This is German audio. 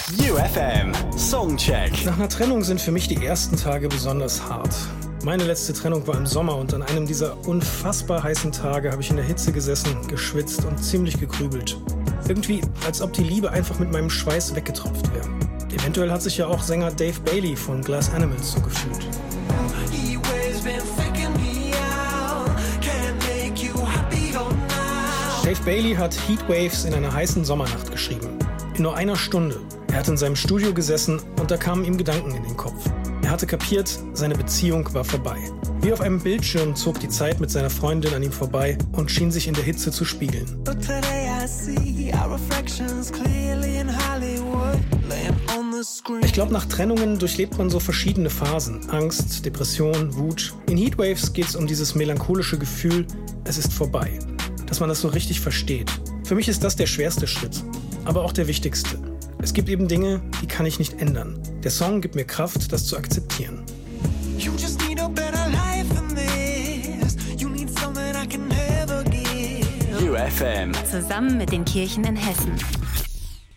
UFM Songcheck. Nach einer Trennung sind für mich die ersten Tage besonders hart. Meine letzte Trennung war im Sommer und an einem dieser unfassbar heißen Tage habe ich in der Hitze gesessen, geschwitzt und ziemlich gegrübelt. Irgendwie, als ob die Liebe einfach mit meinem Schweiß weggetropft wäre. Eventuell hat sich ja auch Sänger Dave Bailey von Glass Animals so gefühlt. Dave Bailey hat Heatwaves in einer heißen Sommernacht geschrieben. In nur einer Stunde. Er hat in seinem Studio gesessen und da kamen ihm Gedanken in den Kopf. Er hatte kapiert, seine Beziehung war vorbei. Wie auf einem Bildschirm zog die Zeit mit seiner Freundin an ihm vorbei und schien sich in der Hitze zu spiegeln. Ich glaube, nach Trennungen durchlebt man so verschiedene Phasen. Angst, Depression, Wut. In Heatwaves geht es um dieses melancholische Gefühl, es ist vorbei. Dass man das so richtig versteht. Für mich ist das der schwerste Schritt, aber auch der wichtigste. Es gibt eben Dinge, die kann ich nicht ändern. Der Song gibt mir Kraft, das zu akzeptieren. UFM. Zusammen mit den Kirchen in Hessen.